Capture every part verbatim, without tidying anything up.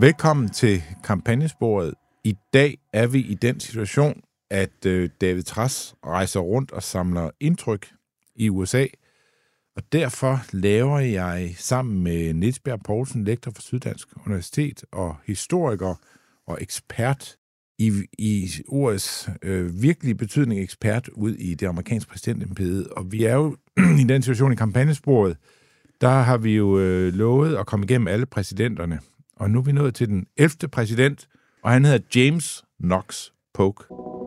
Velkommen til kampagnesporet. I dag er vi i den situation, at øh, David Trads rejser rundt og samler indtryk i U S A, og derfor laver jeg sammen med Niels Bjerg Poulsen, lektor for Syddansk Universitet og historiker og ekspert i, i ordets øh, virkelige betydning ekspert ud i det amerikanske præsidentembede. Og vi er jo i den situation i kampagnesporet, der har vi jo øh, lovet at komme igennem alle præsidenterne. Og nu er vi nået til den ellevte præsident, og han hedder James Knox Polk.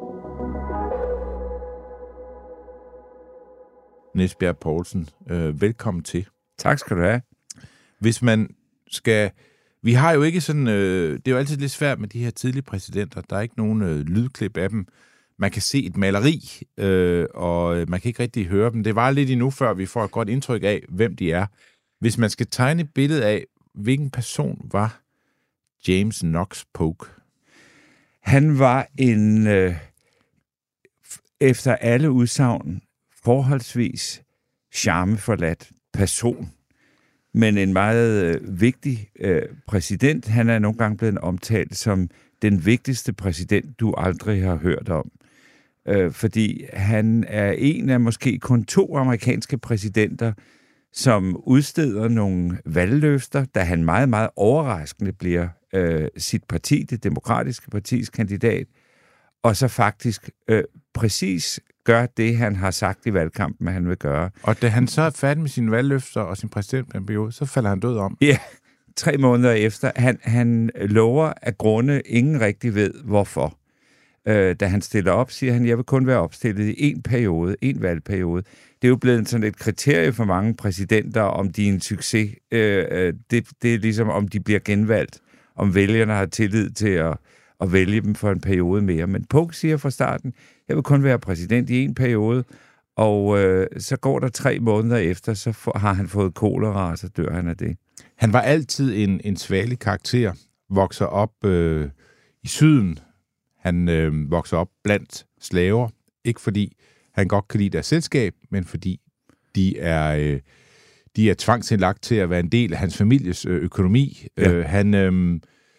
Niels Bjerg Poulsen, øh, velkommen til. Tak skal du have. Hvis man skal... Vi har jo ikke sådan... Øh, det er jo altid lidt svært med de her tidlige præsidenter. Der er ikke nogen øh, lydklip af dem. Man kan se et maleri, øh, og man kan ikke rigtig høre dem. Det var lidt endnu, før vi får et godt indtryk af, hvem de er. Hvis man skal tegne et billede af, hvilken person var James Knox Polk? Han var en, øh, efter alle udsagn, forholdsvis charmeforladt person, men en meget øh, vigtig øh, præsident. Han er nogle gange blevet omtalt som den vigtigste præsident, du aldrig har hørt om. Øh, fordi han er en af måske kun to amerikanske præsidenter, som udsteder nogle valgløfter, da han meget, meget overraskende bliver øh, sit parti, det demokratiske partis kandidat, og så faktisk øh, præcis gør det, han har sagt i valgkampen, at han vil gøre. Og da han så er færdig med sine valgløfter og sin præsidentperiode, så falder han død om. Ja, tre måneder efter. Han, han lover af grunde, ingen rigtig ved, hvorfor. Øh, da han stiller op, siger han, jeg vil kun være opstillet i en periode, en valgperiode. Det er jo blevet sådan et kriterie for mange præsidenter, om de er en succes. Øh, det, det er ligesom, om de bliver genvalgt, om vælgerne har tillid til at, at vælge dem for en periode mere. Men Polk siger fra starten, jeg vil kun være præsident i en periode, og øh, så går der tre måneder efter, så for, har han fået kolera, og så dør han af det. Han var altid en, en svagelig karakter, vokser op øh, i syden. Han øh, vokser op blandt slaver, ikke fordi han godt kan lide deres selskab, men fordi de er, øh, de er tvangsindlagt til at være en del af hans families øh, økonomi. Ja. Øh, han øh,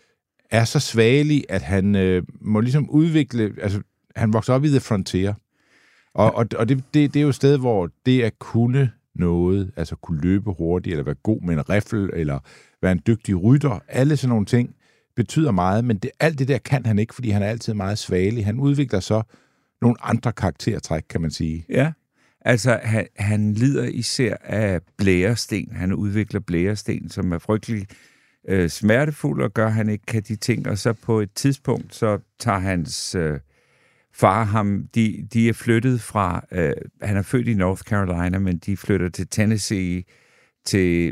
er så svagelig, at han øh, må ligesom udvikle... Altså, han vokser op i The Frontier, og, og, og det, det, det er jo et sted, hvor det at kunne noget, altså kunne løbe hurtigt, eller være god med en riffel, eller være en dygtig rytter, alle sådan nogle ting, betyder meget, men det, alt det der kan han ikke, fordi han er altid meget svagelig. Han udvikler så nogle andre karaktertræk, kan man sige. Ja, altså han, han lider især af blæresten. Han udvikler blæresten, som er frygtelig øh, smertefuld, og gør, han ikke kan de ting. Og så på et tidspunkt, så tager hans øh, far ham, de, de er flyttet fra, øh, han er født i North Carolina, men de flytter til Tennessee, til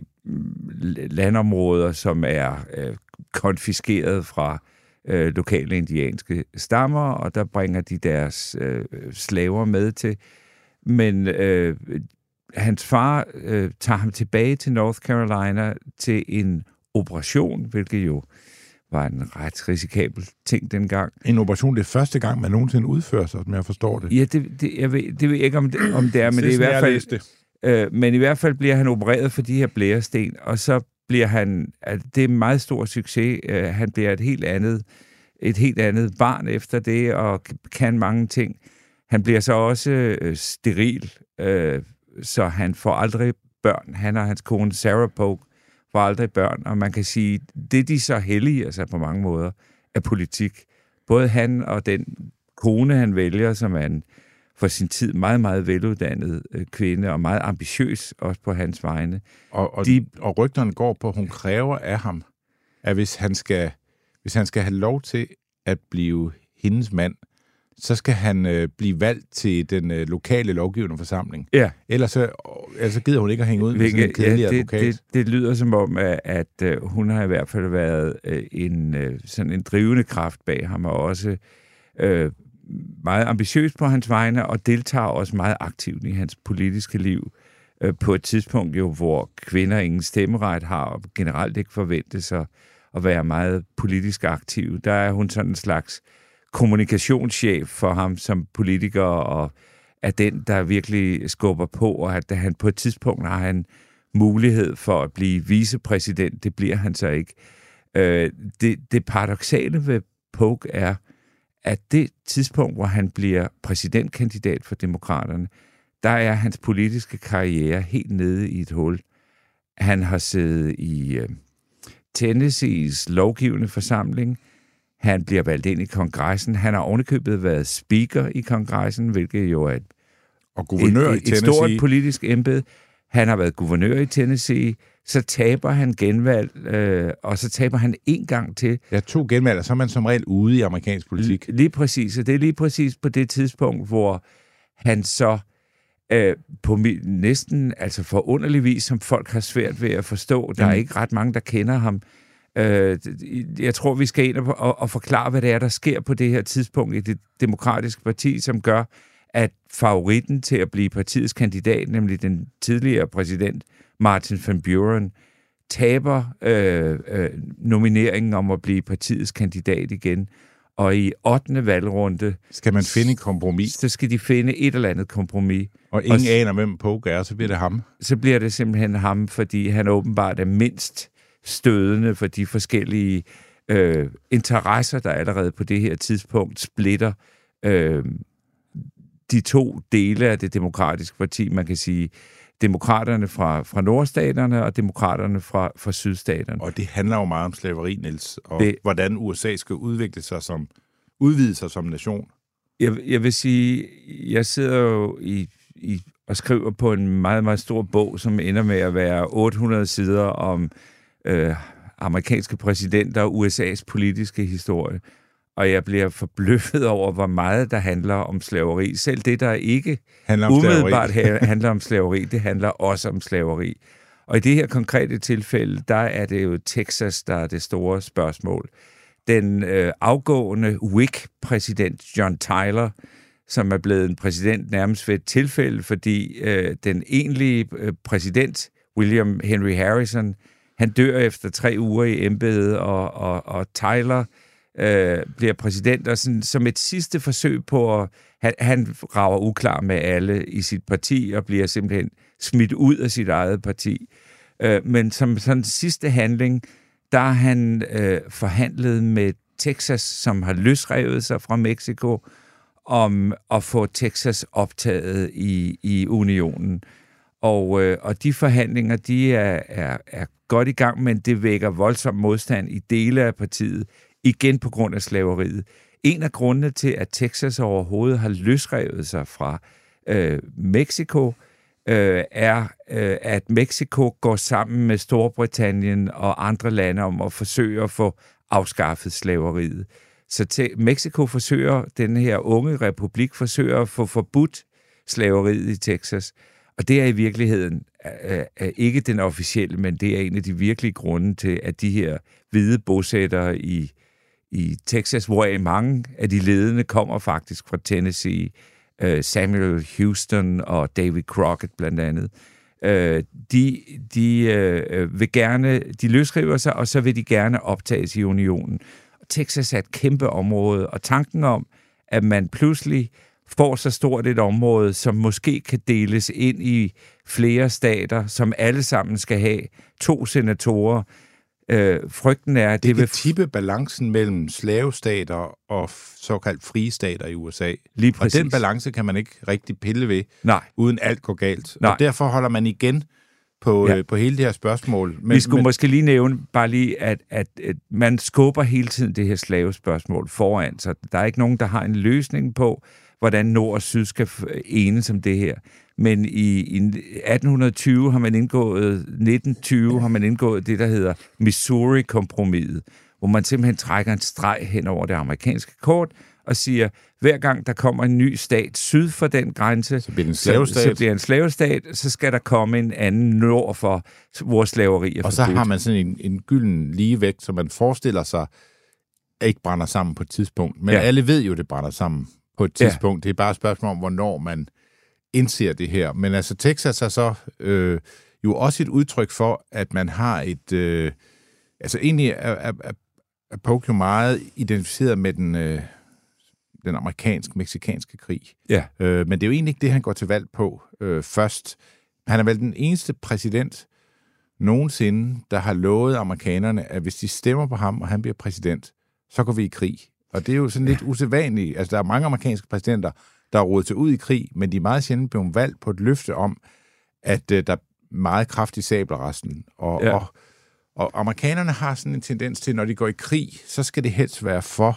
landområder, som er øh, konfiskeret fra øh, lokale indianske stammer, og der bringer de deres øh, slaver med til. Men øh, hans far øh, tager ham tilbage til North Carolina til en operation, hvilket jo var en ret risikabel ting dengang. En operation, det er første gang, man nogensinde udfører sig, som jeg forstår det. Ja, det, det, jeg, ved, det ved jeg ikke, om det, om det er, men det er i hvert fald... Øh, men i hvert fald bliver han opereret for de her blæresten, og så bliver han... Det er en meget stor succes. Øh, han bliver et helt andet, et helt andet barn efter det, og kan mange ting. Han bliver så også øh, steril, øh, så han får aldrig børn. Han og hans kone Sarah Polk får aldrig børn, og man kan sige, det de så hellige, altså på mange måder, er politik. Både han og den kone, han vælger, som er en for sin tid meget, meget veluddannet øh, kvinde, og meget ambitiøs også på hans vegne. Og, og, de, og rygterne går på, at hun kræver af ham, at hvis han skal, hvis han skal have lov til at blive hendes mand, så skal han øh, blive valgt til den øh, lokale lovgivende forsamling. Ja. Ellers så, altså gider hun ikke at hænge ud med sådan en kedelig ja, det, advokat. Det, det lyder som om, at, at øh, hun har i hvert fald været øh, en, øh, sådan en drivende kraft bag ham, og også øh, meget ambitiøs på hans vegne, og deltager også meget aktivt i hans politiske liv. Øh, på et tidspunkt jo, hvor kvinder ingen stemmeret har, og generelt ikke forventes at, at være meget politisk aktive. Der er hun sådan en slags kommunikationschef for ham som politiker, og er den, der virkelig skubber på, og at han på et tidspunkt har han mulighed for at blive vicepræsident. Det bliver han så ikke. Øh, det, det paradoksale ved Polk er, at det tidspunkt, hvor han bliver præsidentkandidat for Demokraterne, der er hans politiske karriere helt nede i et hul. Han har siddet i øh, Tennessees lovgivende forsamling. Han bliver valgt ind i kongressen. Han har ovenikøbet været speaker i kongressen, hvilket jo er et, og guvernør et, i et, et stort politisk embede. Han har været guvernør i Tennessee. Så taber han genvalg, øh, og så taber han en gang til. Ja, to genvalg, og så er man som regel ude i amerikansk politik. Lige præcis, og det er lige præcis på det tidspunkt, hvor han så øh, på næsten altså forunderlig vis, som folk har svært ved at forstå. Der er mm. ikke ret mange, der kender ham. Øh, jeg tror, vi skal ind og, og, og forklare, hvad det er, der sker på det her tidspunkt i det demokratiske parti, som gør, at favoritten til at blive partiets kandidat, nemlig den tidligere præsident Martin Van Buren, taber øh, øh, nomineringen om at blive partiets kandidat igen. Og i ottende valgrunde skal man finde et kompromis. Så skal de finde et eller andet kompromis. Og ingen og, aner, hvem Polk er, så bliver det ham. Så bliver det simpelthen ham, fordi han åbenbart er mindst stødende for de forskellige øh, interesser, der allerede på det her tidspunkt splitter øh, de to dele af det demokratiske parti. Man kan sige demokraterne fra, fra nordstaterne og demokraterne fra, fra sydstaterne. Og det handler jo meget om slaveri, Niels, og det, hvordan U S A skal udvikle sig som, udvide sig som nation. Jeg, jeg vil sige, jeg sidder jo i, i, og skriver på en meget, meget stor bog, som ender med at være otte hundrede sider om øh, amerikanske præsidenter og U S A's politiske historie. Og jeg bliver forbløffet over, hvor meget der handler om slaveri. Selv det, der ikke handler om umiddelbart slaveri. handler om slaveri, det handler også om slaveri. Og i det her konkrete tilfælde, der er det jo Texas, der er det store spørgsmål. Den øh, afgående Whig-præsident John Tyler, som er blevet en præsident nærmest ved et tilfælde, fordi øh, den egentlige øh, præsident, William Henry Harrison, han dør efter tre uger i embedet, og, og, og Tyler øh, bliver præsident, og sådan, som et sidste forsøg på at... Han, han rager uklar med alle i sit parti, og bliver simpelthen smidt ud af sit eget parti. Øh, men som sådan sidste handling, der har han øh, forhandlet med Texas, som har løsrevet sig fra Mexico, om at få Texas optaget i, i unionen. Og, øh, og de forhandlinger, de er, er, er godt i gang, men det vækker voldsom modstand i dele af partiet, igen på grund af slaveriet. En af grundene til, at Texas overhovedet har løsrevet sig fra øh, Mexico, øh, er, øh, at Mexico går sammen med Storbritannien og andre lande om at forsøge at få afskaffet slaveriet. Så te- Mexico forsøger, den her unge republik forsøger at få forbudt slaveriet i Texas. Og det er i virkeligheden øh, er ikke den officielle, men det er en af de virkelige grunde til, at de her hvide bosættere i, i Texas, hvor mange af de ledende kommer faktisk fra Tennessee, øh, Samuel Houston og David Crockett blandt andet, øh, de, de øh, vil gerne, de løsriver sig, og så vil de gerne optages i unionen. Og Texas er et kæmpe område, og tanken om, at man pludselig får så stort et område, som måske kan deles ind i flere stater, som alle sammen skal have to senatorer. Øh, frygten er, at det, det vil tippe balancen mellem slavestater og såkaldt frie stater i U S A. Lige præcis. Og den balance kan man ikke rigtig pille ved, Nej. uden alt går galt. Nej. Og derfor holder man igen på, ja. øh, på hele det her spørgsmål. Men, Vi skulle men... måske lige nævne bare lige, at, at, at man skubber hele tiden det her slavespørgsmål foran, så der er ikke nogen, der har en løsning på, hvordan nord og syd skal enes om det her. Men i, i atten tyve har man indgået, nitten tyve har man indgået det, der hedder Missouri-kompromiset, hvor man simpelthen trækker en streg hen over det amerikanske kort og siger, hver gang der kommer en ny stat syd for den grænse, så bliver, en slavestat. Så, så bliver en slavestat, så skal der komme en anden nord for, hvor slaveri er forbudt. Og så har man sådan en, en gylden ligevægt, som man forestiller sig, ikke brænder sammen på et tidspunkt. Men ja. alle ved jo, det brænder sammen på et tidspunkt. Ja. Det er bare et spørgsmål om, hvornår man indser det her. Men altså, Texas er så øh, jo også et udtryk for, at man har et... Øh, altså, egentlig er, er, er, er Polk jo meget identificeret med den, øh, den amerikansk-meksikanske krig. Ja. Øh, men det er jo egentlig ikke det, han går til valg på øh, først. Han er vel den eneste præsident, nogensinde, der har lovet amerikanerne, at hvis de stemmer på ham, og han bliver præsident, så går vi i krig. Og det er jo sådan lidt usædvanligt. Altså, der er mange amerikanske præsidenter, der har rådet sig ud i krig, men de er meget sjældent blevet valgt på et løfte om, at uh, der er meget kraftig sabelresten. Og, ja. og, og amerikanerne har sådan en tendens til, når de går i krig, så skal det helst være for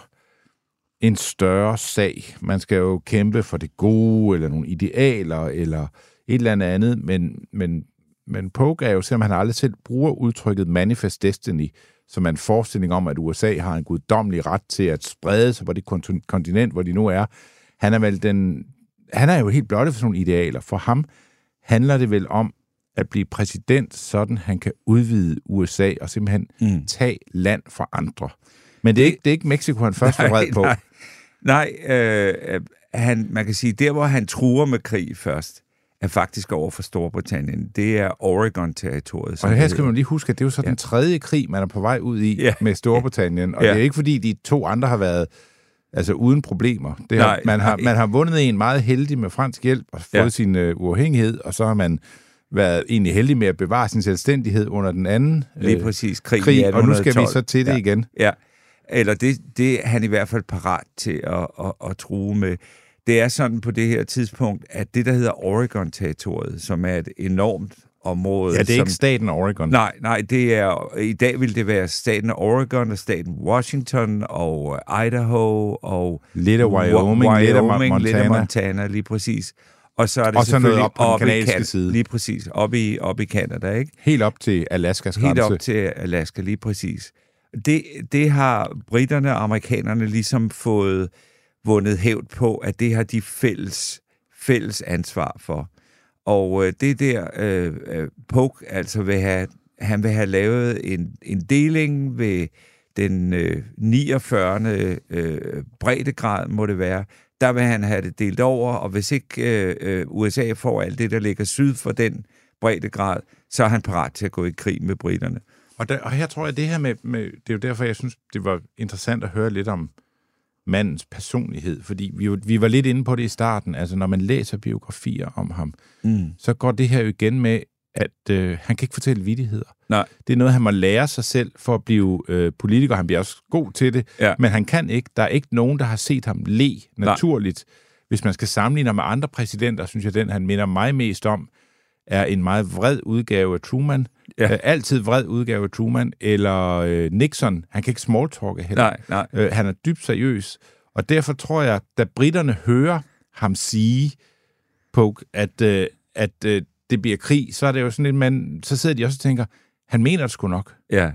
en større sag. Man skal jo kæmpe for det gode, eller nogle idealer, eller et eller andet andet, men, men, men Polk er jo, selvom han aldrig selv bruger udtrykket Manifest Destiny, som er en forestilling om, at U S A har en guddommelig ret til at sprede sig på det kontinent, hvor de nu er. Han er vel den, han er jo helt blottet for sådan nogle idealer. For ham handler det vel om at blive præsident, sådan han kan udvide U S A og simpelthen mm. tage land fra andre. Men det er ikke, det er ikke Mexico, han først var vred på. Nej, nej øh, han, man kan sige, der hvor han truer med krig først, er faktisk over for Storbritannien. Det er Oregon-territoriet. Og her skal man lige huske, at det er jo så ja. den tredje krig, man er på vej ud i ja. med Storbritannien. Og ja. det er ikke fordi, de to andre har været altså uden problemer. Det har, nej, man, har, man har vundet en meget heldig med fransk hjælp og fået ja. sin uh, uafhængighed, og så har man været egentlig heldig med at bevare sin selvstændighed under den anden lige præcis krig, krig og nu skal vi så til det ja. igen. Ja, eller det, det er han i hvert fald parat til at, at, at true med. Det er sådan på det her tidspunkt, at det, der hedder Oregon-territoriet, som er et enormt område... Ja, det er som, ikke staten Oregon. Nej, nej, det er... I dag vil det være staten Oregon og staten Washington og Idaho og... Lidt af Wyoming, Wyoming lidt af Montana. Lidt af Montana, lige præcis. Og så er det og så selvfølgelig op på den op kanadiske i side. Lige præcis, op i, op i Canada, ikke? Helt op til Alaskas grænse. Helt op til Alaska, lige præcis. Det, det har britterne og amerikanerne ligesom fået vundet hævd på, at det har de fælles, fælles ansvar for. Og øh, det der øh, Polk altså vil have, han vil have lavet en, en deling ved den øh, niogfyrre. Øh, breddegrad, må det være. Der vil han have det delt over, og hvis ikke øh, U S A får alt det, der ligger syd for den breddegrad, så er han parat til at gå i krig med britterne. Og, der, og her tror jeg, at det her med, med... Det er jo derfor, jeg synes, det var interessant at høre lidt om mandens personlighed, fordi vi, vi var lidt inde på det i starten. Altså, når man læser biografier om ham, mm. så går det her jo igen med, at øh, han kan ikke fortælle vittigheder. Nej. Det er noget, han må lære sig selv for at blive øh, politiker. Han bliver også god til det, ja. men han kan ikke. Der er ikke nogen, der har set ham le naturligt. Nej. Hvis man skal sammenligne med andre præsidenter, synes jeg, den han minder mig mest om, er en meget vred udgave af Truman. Ja. Øh, altid vred udgave af Truman. Eller øh, Nixon. Han kan ikke smalltalke heller. Nej, nej. Øh, han er dybt seriøs. Og derfor tror jeg, da britterne hører ham sige, Polk, at, øh, at øh, det bliver krig, så er det jo sådan lidt, man, så sidder de også og tænker, han mener det sgu nok. Ja.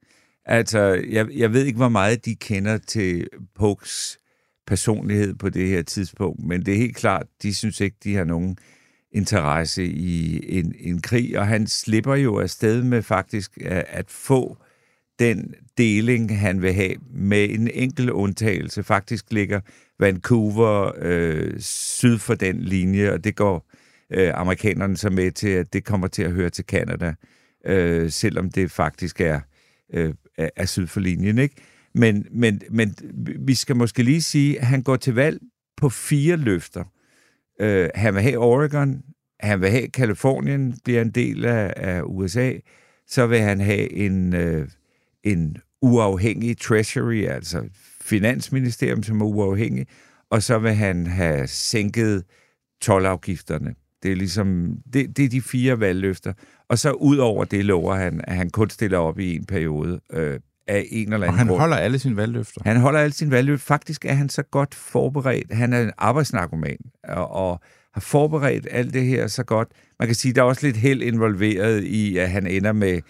Altså, jeg, jeg ved ikke, hvor meget de kender til Polks personlighed på det her tidspunkt, men det er helt klart, de synes ikke, de har nogen interesse i en, en krig, og han slipper jo afsted med faktisk at, at få den deling, han vil have, med en enkelt undtagelse. Faktisk ligger Vancouver øh, syd for den linje, og det går øh, amerikanerne så med til, at det kommer til at høre til Canada, øh, selvom det faktisk er, øh, er syd for linjen, ikke? Men, men, men vi skal måske lige sige, at han går til valg på fire løfter. Uh, han vil have Oregon, han vil have Kalifornien, bliver en del af, af U S A, så vil han have en, uh, en uafhængig treasury, altså finansministerium, som er uafhængig, og så vil han have sænket toldafgifterne. Det er ligesom, det, det er de fire valgløfter. Og så ud over det lover han, at han kun stiller op i en periode øh, af en eller anden Og han grund. holder alle sine valgløfter. Han holder alle sine valgløfter. Faktisk er han så godt forberedt. Han er en arbejdsnarkoman, og, og har forberedt alt det her så godt. Man kan sige, der er også lidt held involveret i, at han ender med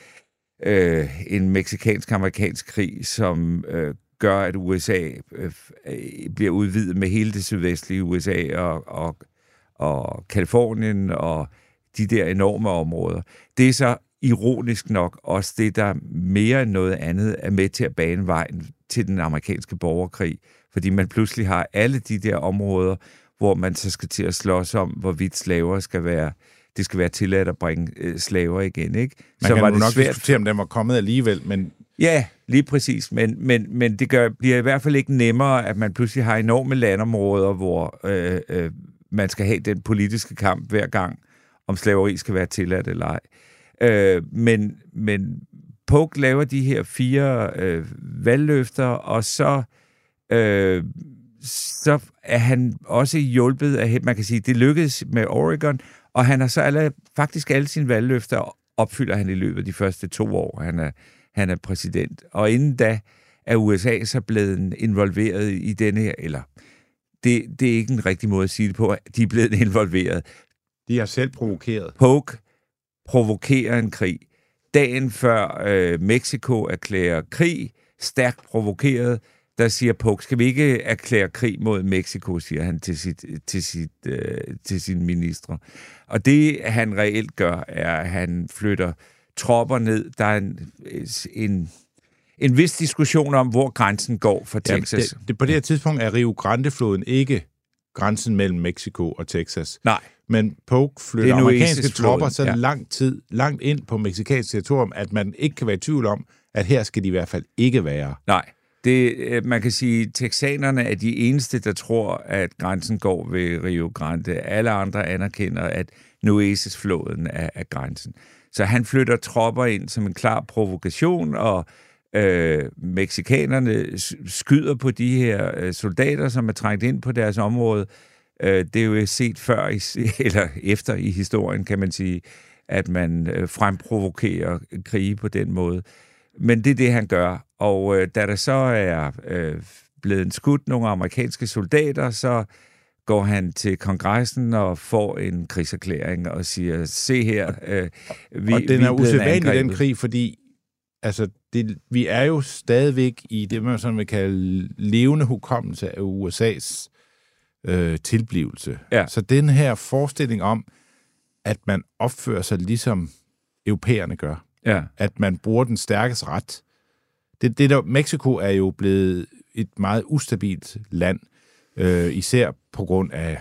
øh, en meksikansk-amerikansk krig, som øh, gør, at U S A øh, bliver udvidet med hele det sydvestlige U S A og, og, og Kalifornien og de der enorme områder. Det er så ironisk nok også det, der mere end noget andet er med til at bane vejen til den amerikanske borgerkrig, fordi man pludselig har alle de der områder, hvor man så skal til at slås om, hvorvidt slaver skal være, det skal være tilladt at bringe øh, slaver igen, ikke? Man så kan var jo det nok svært. diskutere, om den var kommet alligevel, men... Ja, lige præcis, men, men, men det gør, bliver i hvert fald ikke nemmere, at man pludselig har enorme landområder, hvor øh, øh, man skal have den politiske kamp hver gang, om slaveri skal være tilladt eller ej. Øh, men, men Polk laver de her fire øh, valgløfter, og så, øh, så er han også hjulpet af, man kan sige, det lykkedes med Oregon, og han har så alle, faktisk alle sine valgløfter opfylder han i løbet af de første to år, han er, han er præsident. Og inden da er U S A så blevet involveret i denne her, eller det, det er ikke en rigtig måde at sige det på, de er blevet involveret. De har selv provokeret. Polk provokerer en krig. Dagen før øh, Mexico erklærer krig, stærkt provokeret, der siger Polk, skal vi ikke erklære krig mod Mexico, siger han til, sit, til, sit, øh, til sine ministre. Og det, han reelt gør, er, at han flytter tropper ned. Der er en, en, en vis diskussion om, hvor grænsen går for Texas. Ja, det, det, på det her tidspunkt er Rio Grande-floden ikke grænsen mellem Mexico og Texas. Nej. Men Polk flytter amerikanske tropper så ja. lang tid, langt ind på mexikansk territorium, at man ikke kan være i tvivl om, at her skal de i hvert fald ikke være. Nej. Det, man kan sige, at texanerne er de eneste, der tror, at grænsen går ved Rio Grande. Alle andre anerkender, at Nueces-floden er, er grænsen. Så han flytter tropper ind som en klar provokation, og øh, mexikanerne skyder på de her øh, soldater, som er trængt ind på deres område. Øh, det er jo set før, i, eller efter i historien, kan man sige, at man øh, fremprovokerer krige på den måde. Men det er det, han gør. Og øh, da der så er øh, blevet skudt nogle amerikanske soldater, så går han til kongressen og får en krigserklæring og siger, se her, øh, vi Og den vi er usædvanlig, den krig, fordi altså, det, vi er jo stadigvæk i det, man sådan vil kalde levende hukommelse af U S A's øh, tilblivelse. Ja. Så den her forestilling om, at man opfører sig ligesom europæerne gør, ja. at man bruger den stærkeste ret. Det, det der, Mexico er jo blevet et meget ustabilt land, øh, især på grund af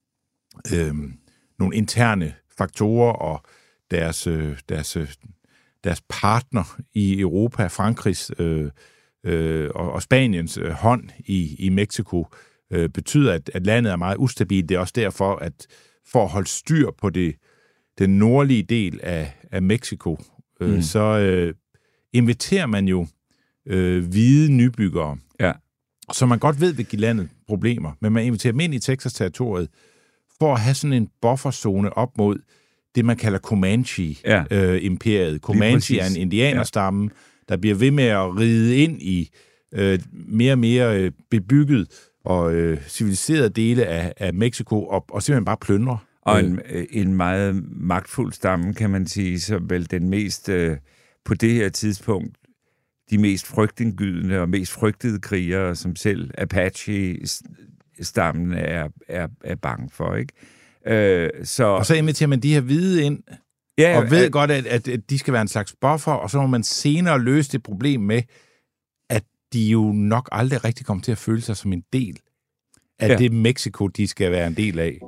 øh, nogle interne faktorer og deres, øh, deres, øh, deres partner i Europa, Frankrigs øh, øh, og, og Spaniens øh, hånd i, i Mexico, øh, betyder, at, at landet er meget ustabilt. Det er også derfor, at for at holde styr på det, den nordlige del af, af Mexico, øh, mm. så øh, inviterer man jo øh, hvide nybyggere, ja. som man godt ved vil give landet problemer, men man inviterer dem ind i Texas-territoriet for at have sådan en bufferzone op mod det, man kalder Comanche-imperiet. Ja. Øh, Comanche er en indianerstamme, ja. der bliver ved med at ride ind i øh, mere og mere øh, bebygget og øh, civiliseret dele af, af Mexico, og, og simpelthen bare plyndre. Og en, en meget magtfuld stamme, kan man sige, så vel den mest, øh, på det her tidspunkt, de mest frygtindgydende og mest frygtede krigere, som selv Apache-stammen er, er, er bange for, ikke? Øh, så, og så inviterer man de her hvide ind, ja, og ved at, godt, at, at, at de skal være en slags buffer, og så må man senere løse det problem med, at de jo nok aldrig rigtig kommer til at føle sig som en del af ja. det Mexico, de skal være en del af.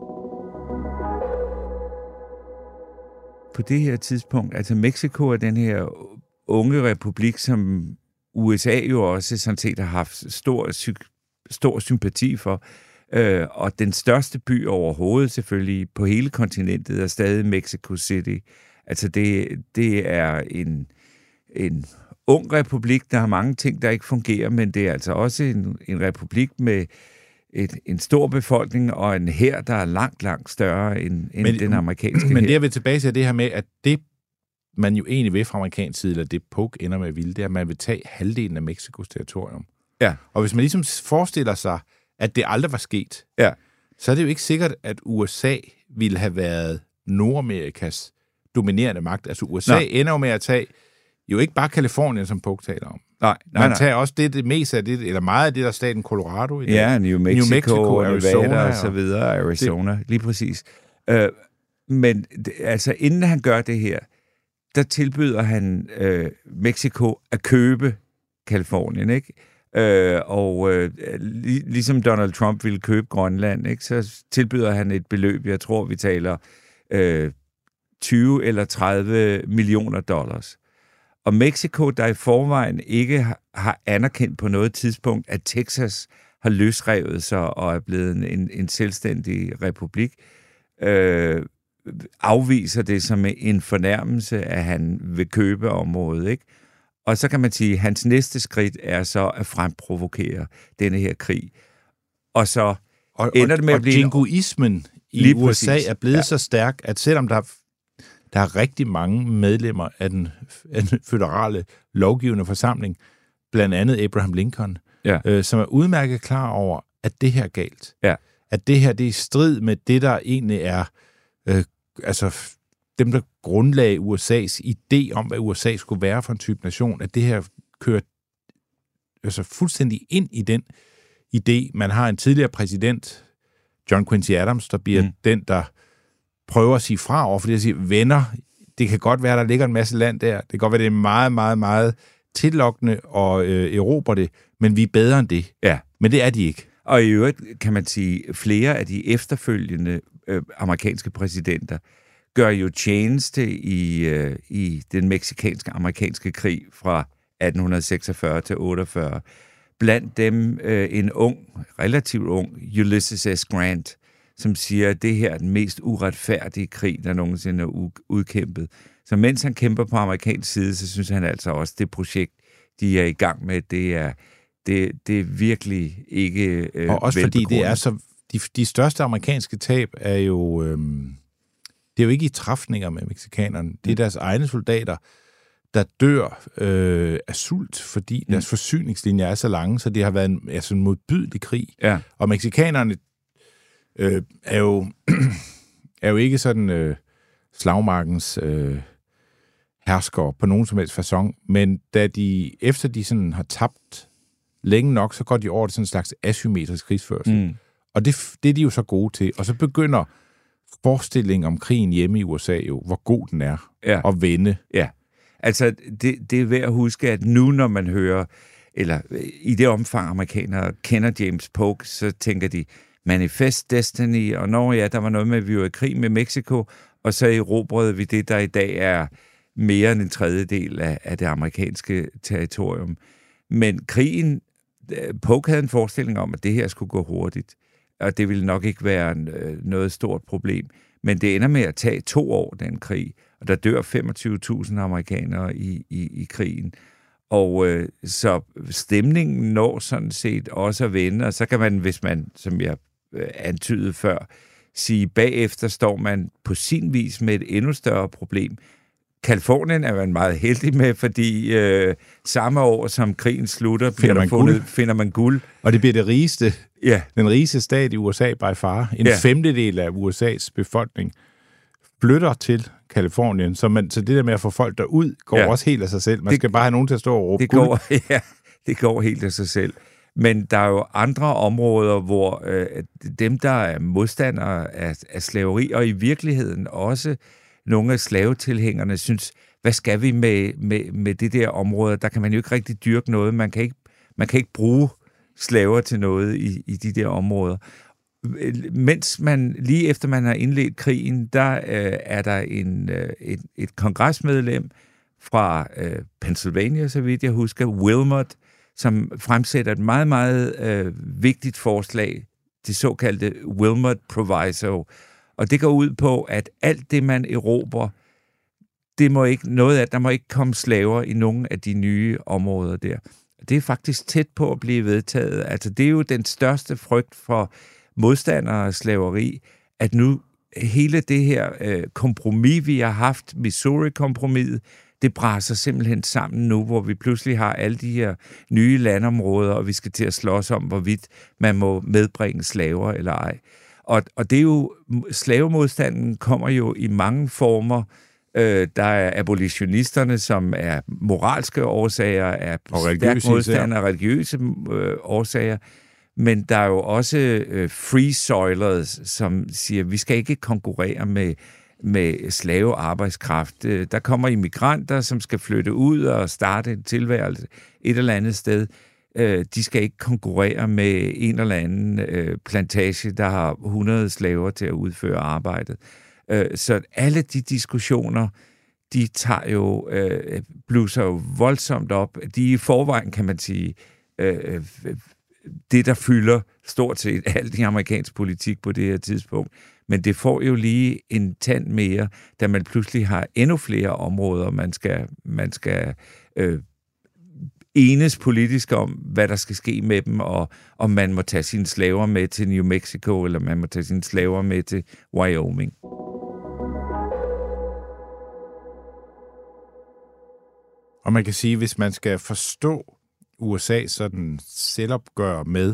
På det her tidspunkt, altså Mexico er den her unge republik, som U S A jo også sådan set har haft stor, stor sympati for. Øh, og den største by overhovedet selvfølgelig på hele kontinentet er stadig Mexico City. Altså det, det er en, en ung republik, der har mange ting, der ikke fungerer, men det er altså også en, en republik med et, en stor befolkning og en hær, der er langt, langt større end, end men, den amerikanske hær. Men det er vi tilbage til det her med, at det man jo egentlig vil fra amerikansk side, eller det Polk ender med at ville, det er, at man vil tage halvdelen af Mexikos territorium. Ja. Og hvis man ligesom forestiller sig, at det aldrig var sket, ja. så er det jo ikke sikkert, at U S A ville have været Nordamerikas dominerende magt. Altså U S A nej. ender jo med at tage jo ikke bare Kalifornien, som Polk taler om. Nej, nej, man nej. tager også det, det meste af det, eller meget af det, der er staten Colorado i dag. Ja, New Mexico, New Mexico Arizona, Nevada og så videre, Arizona, det. Lige præcis. Øh, men altså, inden han gør det her, der tilbyder han øh, Mexico at købe Kalifornien, ikke? Øh, og øh, lig, ligesom Donald Trump ville købe Grønland, ikke? Så tilbyder han et beløb, jeg tror, vi taler øh, tyve eller tredive millioner dollars. Og Mexico, der i forvejen ikke har anerkendt på noget tidspunkt, at Texas har løsrevet sig og er blevet en, en selvstændig republik, øh, afviser det som en fornærmelse, at han vil købe området, ikke? Og så kan man sige, at hans næste skridt er så at fremprovokere denne her krig. Og så og, ender det med og, at blive... Og jingoismen i U S A præcis. er blevet ja. så stærk, at selvom der, der er rigtig mange medlemmer af den, af den føderale lovgivende forsamling, blandt andet Abraham Lincoln, ja. øh, som er udmærket klar over, at det her er galt. Ja. At det her det er i strid med det, der egentlig er øh, altså dem, der grundlagde U S A's idé om, hvad U S A skulle være for en type nation, at det her kører altså fuldstændig ind i den idé. Man har en tidligere præsident, John Quincy Adams, der bliver mm. den, der prøver at sige fra over, fordi jeg siger, venner, det kan godt være, der ligger en masse land der. Det kan godt være, det er meget, meget, meget tillokkende og øh, erobre det, men vi er bedre end det. Ja. Men det er de ikke. Og i øvrigt kan man sige, flere af de efterfølgende øh, amerikanske præsidenter gør jo tjeneste i, øh, i den meksikanske-amerikanske krig fra atten seksogfyrre til otteogfyrre. Blandt dem øh, en ung, relativt ung, Ulysses S. Grant, som siger, at det her er den mest uretfærdige krig, der nogensinde er udkæmpet. Så mens han kæmper på amerikansk side, så synes han altså også, det projekt, de er i gang med, det er, det, det er virkelig ikke øh, og også fordi det er så... De, de største amerikanske tab er jo... Øh, det er jo ikke i træfninger med mexikanerne. Det er deres egne soldater, der dør øh, af sult, fordi mm. deres forsyningslinjer er så lange, så det har været en, altså en modbydelig krig. Ja. Og mexikanerne øh, er, jo, er jo ikke sådan øh, slagmarkens øh, herskere på nogen som helst facon, men da de, efter de sådan har tabt længe nok, så går de over til sådan en slags asymmetrisk krigsførsel. Mm. Og det, det er de jo så gode til. Og så begynder forestillingen om krigen hjemme i U S A jo, hvor god den er, ja. At vende. Ja. Altså, det, det er værd at huske, at nu, når man hører, eller i det omfang, amerikanere kender James Polk, så tænker de, Manifest Destiny, og når ja, der var noget med, at vi var i krig med Mexico, og så erobrede vi det, der i dag er mere end en tredjedel af, af det amerikanske territorium. Men krigen, Polk havde en forestilling om, at det her skulle gå hurtigt, og det ville nok ikke være noget stort problem. Men det ender med at tage to år, den krig, og der dør femogtyve tusind amerikanere i, i, i krigen. Og øh, så stemningen når sådan set også at vende, og så kan man, hvis man, som jeg øh, antydede før, sige, bagefter står man på sin vis med et endnu større problem. Kalifornien er man meget heldig med, fordi øh, samme år, som krigen slutter, finder man, fundet, finder man guld. Og det bliver det rigeste, ja. den rigeste stat i U S A by far. En ja. femtedel af U S A's befolkning flytter til Kalifornien, så, man, så det der med at få folk derud, går ja. også helt af sig selv. Man det, skal bare have nogen til at stå og råbe det går, ja, det går helt af sig selv. Men der er jo andre områder, hvor øh, dem, der er modstandere af, af slaveri, og i virkeligheden også nogle af slavetilhængerne, synes, hvad skal vi med, med, med det der område? Der kan man jo ikke rigtig dyrke noget. Man kan ikke, man kan ikke bruge slaver til noget i, i de der områder. Mens man, lige efter man har indledt krigen, der øh, er der en, øh, et, et kongresmedlem fra øh, Pennsylvania, så vidt jeg husker, Wilmot, som fremsætter et meget, meget øh, vigtigt forslag, det såkaldte Wilmot Proviso. Og det går ud på, at alt det, man erobrer, det må ikke, noget af, der må ikke komme slaver i nogen af de nye områder der. Det er faktisk tæt på at blive vedtaget. Altså, det er jo den største frygt for modstandere af slaveri, at nu hele det her øh, kompromis, vi har haft, Missouri-kompromiset, det braser simpelthen sammen nu, hvor vi pludselig har alle de her nye landområder, og vi skal til at slås om, hvorvidt man må medbringe slaver eller ej. Og, og det er jo, slavemodstanden kommer jo i mange former. Øh, der er abolitionisterne, som er moralske årsager, er stærkt modstandere, religiøse øh, årsager. Men der er jo også øh, free soilers, som siger, at vi skal ikke konkurrere med, med slavearbejdskraft. Øh, der kommer immigranter, som skal flytte ud og starte en tilværelse et eller andet sted. Øh, de skal ikke konkurrere med en eller anden øh, plantage, der har hundrede slaver til at udføre arbejdet. Øh, så alle de diskussioner, de tager jo, øh, blusser jo voldsomt op. De i forvejen, kan man sige, øh, det, der fylder stort set alt i amerikansk politik på det her tidspunkt. Men det får jo lige en tand mere, da man pludselig har endnu flere områder, man skal, man skal øh, enes politisk om, hvad der skal ske med dem, og om man må tage sine slaver med til New Mexico, eller man må tage sine slaver med til Wyoming. Og man kan sige, hvis man skal forstå U S A sådan selvopgør med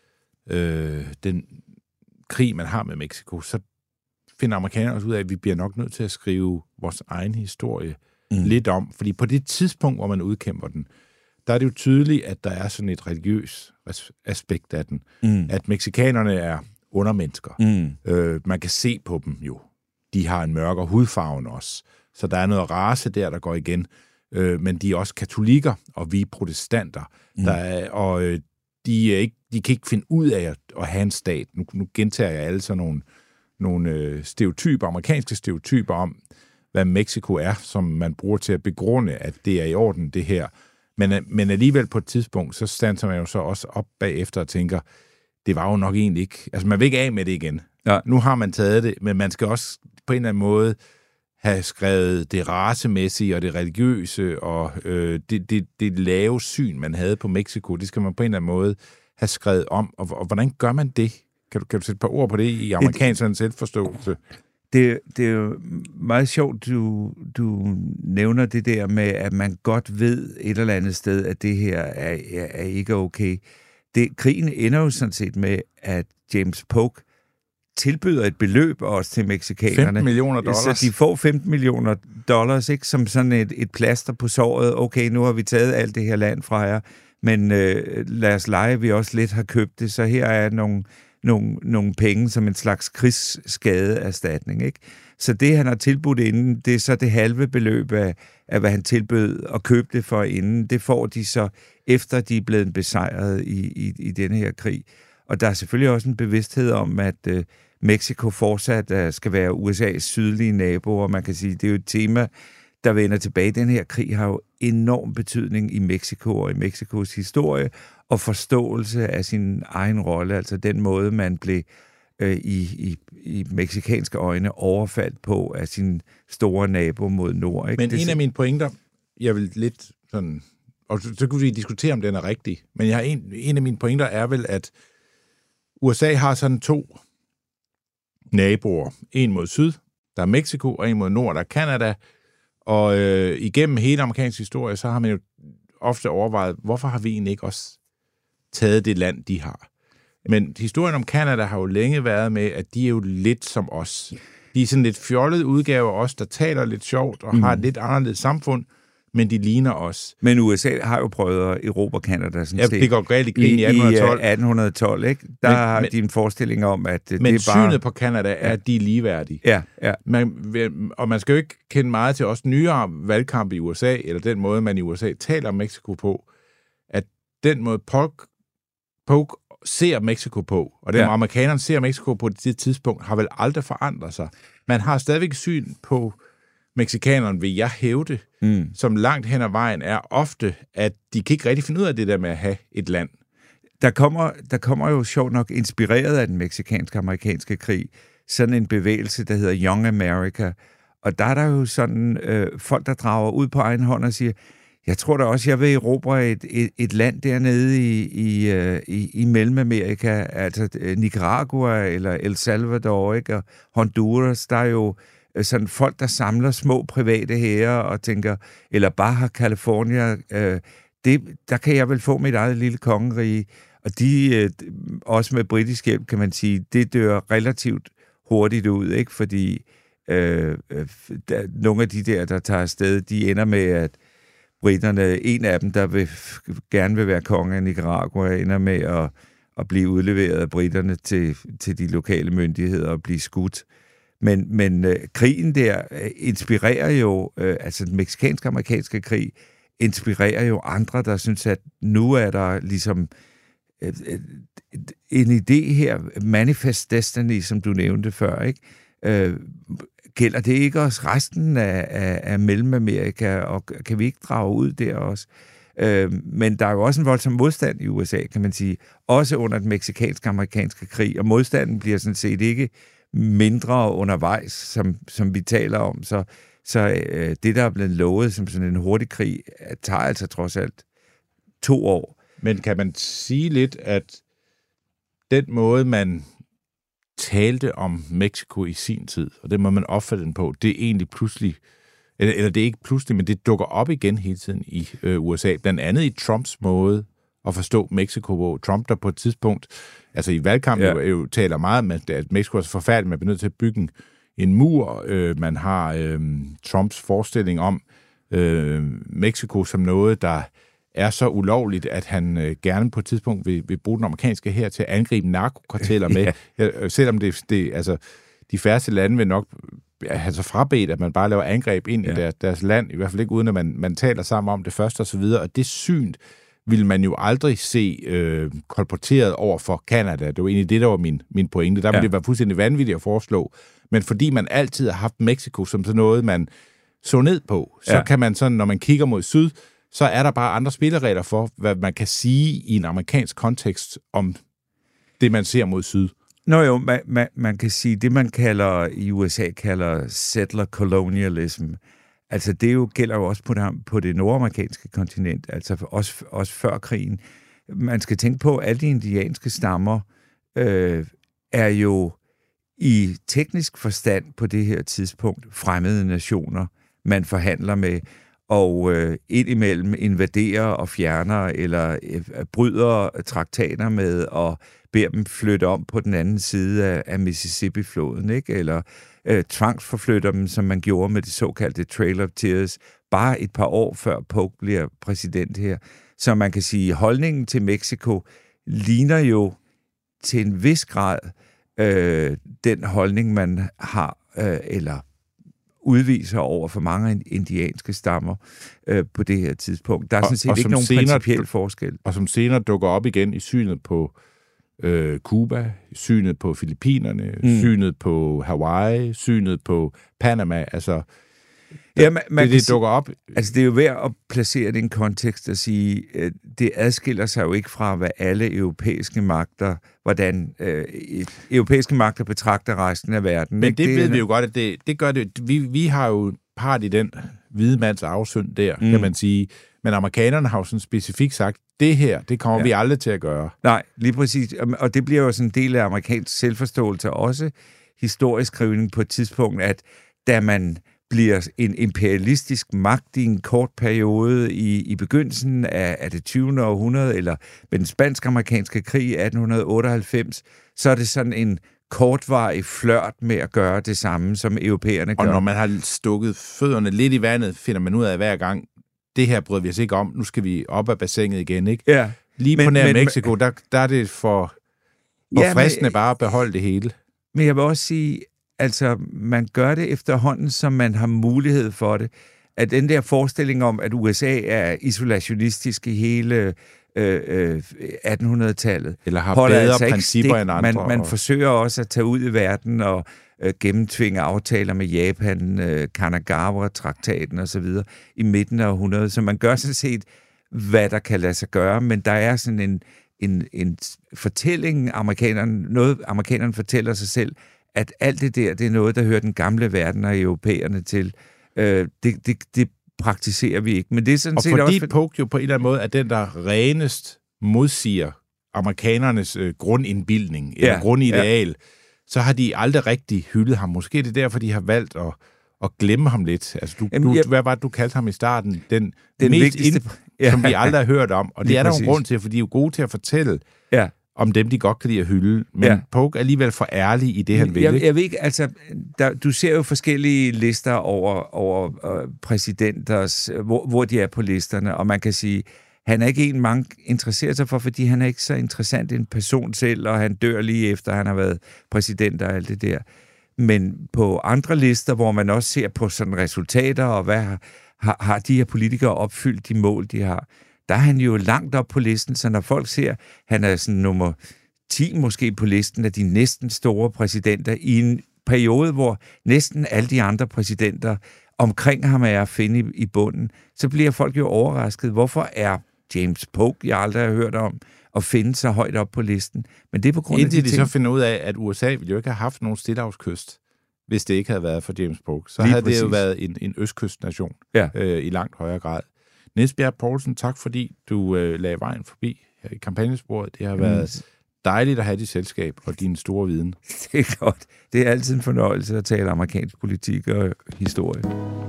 øh, den krig, man har med Mexico, så finder amerikanerne også ud af, at vi bliver nok nødt til at skrive vores egen historie mm. lidt om. Fordi på det tidspunkt, hvor man udkæmper den, der er det jo tydeligt, at der er sådan et religiøs aspekt af den. Mm. At mexikanerne er undermennesker. Mm. Øh, man kan se på dem jo. De har en mørkere hudfarve også. Så der er noget race der, der går igen. Øh, men de er også katolikker, og vi er protestanter. Mm. Der er, og øh, de, er ikke, de kan ikke finde ud af at, at have en stat. Nu, nu gentager jeg alle sådan nogle, nogle øh, stereotyper, amerikanske stereotyper om, hvad Mexico er, som man bruger til at begrunde, at det er i orden, det her. Men, men alligevel på et tidspunkt, så standser man jo så også op bagefter og tænker, det var jo nok egentlig ikke... Altså, man vil ikke af med det igen. Ja. Nu har man taget det, men man skal også på en eller anden måde have skrevet det racemæssige og det religiøse og øh, det, det, det lave syn, man havde på Mexico. Det skal man på en eller anden måde have skrevet om. Og, og hvordan gør man det? Kan du, kan du sætte et par ord på det i amerikansk selvforståelse? Det, det er jo meget sjovt, du, du nævner det der med, at man godt ved et eller andet sted, at det her er, er, er ikke okay. Det, krigen ender jo sådan set med, at James Polk tilbyder et beløb også til mexikanerne. femten millioner dollars. Så de får femten millioner dollars, ikke, som sådan et, et plaster på såret. Okay, nu har vi taget alt det her land fra jer, men øh, lad os lege, vi også lidt har købt det, så her er nogle... Nogle, nogle penge som en slags krigsskadeerstatning, ikke? Så det, han har tilbudt inden, det er så det halve beløb af, af hvad han tilbød at købe det for inden. Det får de så, efter de er blevet besejret i, i, i denne her krig. Og der er selvfølgelig også en bevidsthed om, at øh, Mexico fortsat uh, skal være U S A's sydlige nabo, og man kan sige, det er jo et tema, der vender tilbage. Den her krig har jo enorm betydning i Mexico og i Mexikos historie, og forståelse af sin egen rolle, altså den måde, man blev øh, i, i, i mexikanske øjne overfaldt på af sin store nabo mod nord. Ikke? Men det, en af mine pointer, jeg vil lidt sådan, og så, så kunne vi diskutere, om den er rigtig, men jeg har en, en af mine pointer er vel, at U S A har sådan to naboer. En mod syd, der er Mexico, og en mod nord, der er Canada. Og øh, igennem hele amerikansk historie, så har man jo ofte overvejet, hvorfor har vi egentlig ikke også taget det land, de har. Men historien om Canada har jo længe været med, at de er jo lidt som os. De er sådan lidt fjollede udgaver af os, der taler lidt sjovt og mm. har et lidt anderledes samfund, men de ligner os. Men U S A har jo prøvet at erobre Canada. Sådan ja, det går galt i krigen i atten tolv. I atten tolv, ikke? Der men, har de en forestilling om, at det men er bare... Men synet på Canada er, at de er ligeværdige. Ja, ja. Man, og man skal jo ikke kende meget til også nyere valgkamp i U S A, eller den måde, man i U S A taler om Mexico på, at den måde Polk, Polk ser Mexico på, og den ja. amerikanerne ser Mexico på det tidspunkt, har vel aldrig forandret sig. Man har stadigvæk syn på mexikanerne, vil jeg hævde, mm. som langt hen ad vejen er ofte, at de kan ikke rigtig finde ud af det der med at have et land. Der kommer, der kommer jo sjovt nok, inspireret af den mexikanske-amerikanske krig, sådan en bevægelse, der hedder Young America, og der er der jo sådan øh, folk, der drager ud på egen hånd og siger, jeg tror da også, jeg vil erobre et, et, et land dernede i, i, i, i Mellemamerika, altså Nicaragua eller El Salvador, ikke? Og Honduras, der er jo sådan folk, der samler små private hære og tænker, eller Baja California, øh, det, der kan jeg vel få mit eget lille kongerige. Og de, øh, også med britisk hjælp, kan man sige, det dør relativt hurtigt ud, ikke? Fordi øh, der, nogle af de der, der tager afsted, de ender med, at briterne, en af dem, der vil, gerne vil være konge af Nicaragua, ender med at, at blive udleveret af briterne til, til de lokale myndigheder og blive skudt. Men, men øh, krigen der øh, inspirerer jo, øh, altså den mexikansk-amerikanske krig, inspirerer jo andre, der synes, at nu er der ligesom øh, øh, en idé her, Manifest Destiny, som du nævnte før, ikke? Øh, gælder det ikke også resten af, af, af Mellemamerika, og kan vi ikke drage ud der også? Øh, men der er jo også en voldsom modstand i U S A, kan man sige, også under den mexikansk-amerikanske krig, og modstanden bliver sådan set ikke mindre undervejs, som, som vi taler om. Så, så øh, det, der er blevet lovet som sådan en hurtig krig, tager altså trods alt to år. Men kan man sige lidt, at den måde, man talte om Mexico i sin tid, og det må man opfatte den på, det er egentlig pludselig, eller, eller det er ikke pludselig, men det dukker op igen hele tiden i øh, U S A, blandt andet i Trumps måde at forstå Mexico, hvor Trump der på et tidspunkt, altså i valgkampen ja. jo, jo taler meget om, at Mexico er så forfærdeligt, man bliver nødt til at bygge en, en mur. Øh, man har øh, Trumps forestilling om øh, Mexico som noget, der er så ulovligt, at han øh, gerne på et tidspunkt vil, vil bruge den amerikanske hær til at angribe narkokarteller med, ja. selvom det, det, altså, de færreste lande vil nok have så frabedt, at man bare laver angreb ind ja. i deres, deres land, i hvert fald ikke uden, at man, man taler sammen om det først og så videre, og det syn vil man jo aldrig se øh, kolporteret over for Canada. Det var egentlig det, der var min, min pointe. Der ville ja. det være fuldstændig vanvittigt at foreslå, men fordi man altid har haft Mexico som sådan noget, man så ned på, så ja. kan man sådan, når man kigger mod syd, så er der bare andre spilleregler for, hvad man kan sige i en amerikansk kontekst om det, man ser mod syd. Nå jo, man, man, man kan sige, det man kalder i U S A kalder settler colonialism, altså det jo gælder jo også på det, på det nordamerikanske kontinent, altså også, også før krigen. Man skal tænke på, at alle de indianske stammer øh, er jo i teknisk forstand på det her tidspunkt fremmede nationer, man forhandler med, og øh, indimellem invaderer og fjerner, eller øh, bryder traktater med, og beder dem flytte om på den anden side af, af Mississippi-floden, ikke? Eller øh, tvangsforflytter dem, som man gjorde med det såkaldte Trail of Tears, bare et par år før Polk bliver præsident her. Så man kan sige, holdningen til Mexico ligner jo til en vis grad øh, den holdning, man har, øh, eller udviser over for mange indianske stammer øh, på det her tidspunkt. Der er sådan set og, og ikke nogen senere, principiel forskel. Og som senere dukker op igen i synet på øh, Cuba, synet på Filippinerne, mm. synet på Hawaii, synet på Panama, altså ja, man, man det, det dukker op. Altså det er jo værd at placere det i en kontekst og sige, at det adskiller sig jo ikke fra, hvad alle europæiske magter, hvordan øh, europæiske magter betragter resten af verden. Men ikke? det, det ved er, vi jo godt, at det, det gør det. Vi, vi har jo part i den hvide mands afsynd der, mm. kan man sige. Men amerikanerne har jo sådan specifikt sagt, det her, det kommer ja. vi aldrig til at gøre. Nej, lige præcis. Og det bliver jo sådan en del af amerikansk selvforståelse, også historisk skrivning på et tidspunkt, at da man bliver en imperialistisk magt i en kort periode i, i begyndelsen af, af det tyvende århundrede, eller med den spansk-amerikanske krig i atten otteoghalvfems, så er det sådan en kortvarig flørt med at gøre det samme, som europæerne gør. Og når man har stukket fødderne lidt i vandet, finder man ud af hver gang, det her bryder vi os ikke om, nu skal vi op af bassinet igen, ikke? Ja. Lige men, på nær men, Mexico, der, der er det for, for ja, fristende men, bare at beholde det hele. Men jeg vil også sige, altså, man gør det efterhånden, som man har mulighed for det. At den der forestilling om, at U S A er isolationistisk i hele øh, øh, attenhundredetallet, eller har bedre altså principper end andre. Man, man og... forsøger også at tage ud i verden og øh, gennemtvinge aftaler med Japan, øh, Kanagawa-traktaten osv. i midten af århundredet. Så man gør sådan set, hvad der kan lade sig gøre, men der er sådan en, en, en fortælling, amerikanerne, noget amerikanerne fortæller sig selv, at alt det der, det er noget, der hører den gamle verden og europæerne til. Øh, det, det, det praktiserer vi ikke. Men det er sådan og set fordi også... For... Polk jo på en eller anden måde er den, der renest modsiger amerikanernes øh, grundindbildning, eller ja, grundideal, ja. så har de aldrig rigtig hyldet ham. Måske er det derfor, de har valgt at, at glemme ham lidt. Altså, du, Jamen, du, jeg... Hvad var det, du kaldte ham i starten? Den, den mest vigtigste... ind, ja. som vi aldrig har hørt om. Og det Lige er der præcis. jo en grund til, for de er jo gode til at fortælle... Ja. om dem, de godt kan lide at hylde. Men ja. Polk er alligevel for ærlig i det, han vil. Jeg, jeg ved ikke, altså, der, du ser jo forskellige lister over, over uh, præsidenters, hvor, hvor de er på listerne, og man kan sige, han er ikke en, mange interesserer sig for, fordi han er ikke så interessant en person selv, og han dør lige efter, han har været præsident og alt det der. Men på andre lister, hvor man også ser på sådan resultater, og hvad har, har de her politikere opfyldt de mål, de har, der er han jo langt op på listen, så når folk ser, han er sådan nummer ti måske på listen af de næsten store præsidenter i en periode, hvor næsten alle de andre præsidenter omkring ham er at finde i, i bunden, så bliver folk jo overrasket. Hvorfor er James Polk, jeg aldrig har hørt om, at finde sig højt op på listen. Men det er på grund Indtil af de, de ting... så finder ud af, at U S A ville jo ikke have haft nogen stillehavskyst, hvis det ikke havde været for James Brooks. Så Lige havde præcis. det jo været en, en østkystnation Ja. øh, i langt højere grad. Niels Bjerg Poulsen, tak fordi du øh, lagde vejen forbi her i kampagnesporet. Det har været dejligt at have dit selskab og din store viden. Det er godt. Det er altid en fornøjelse at tale amerikansk politik og historie.